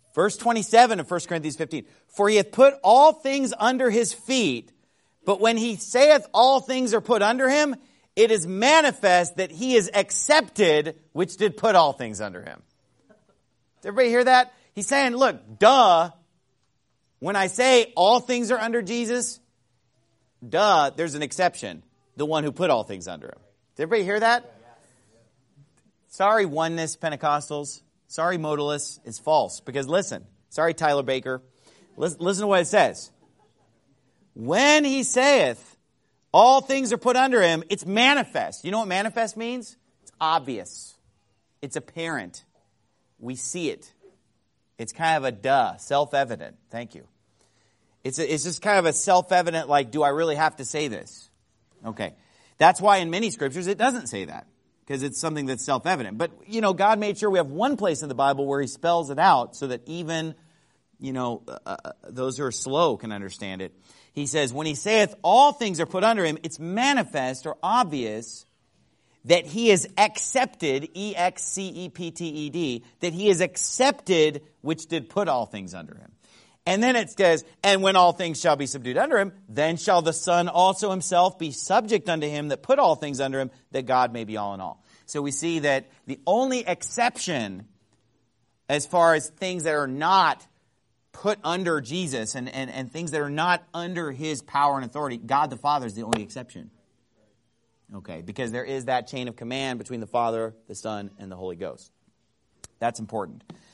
Verse 27 of 1 Corinthians 15. For he hath put all things under his feet, but when he saith all things are put under him, it is manifest that he is accepted, which did put all things under him. Does everybody hear that? He's saying, look, duh, when I say all things are under Jesus, duh, there's an exception. The one who put all things under him. Did everybody hear that? Sorry, oneness Pentecostals. Sorry, modalists. It's false. Because listen, sorry, Tyler Baker. Listen to what it says. When he saith, all things are put under him, it's manifest. You know what manifest means? It's obvious. It's apparent. We see it. It's kind of a duh, self-evident. Thank you. It's just kind of a self-evident, like, do I really have to say this? Okay. That's why in many scriptures it doesn't say that, because it's something that's self-evident. But, you know, God made sure we have one place in the Bible where he spells it out so that even, you know, those who are slow can understand it. He says, when he saith all things are put under him, it's manifest or obvious that he is accepted, E-X-C-E-P-T-E-D, that he is accepted, which did put all things under him. And then it says, and when all things shall be subdued under him, then shall the Son also himself be subject unto him that put all things under him, that God may be all in all. So we see that the only exception as far as things that are not put under Jesus and things that are not under his power and authority, God the Father is the only exception. Okay, because there is that chain of command between the Father, the Son, and the Holy Ghost. That's important.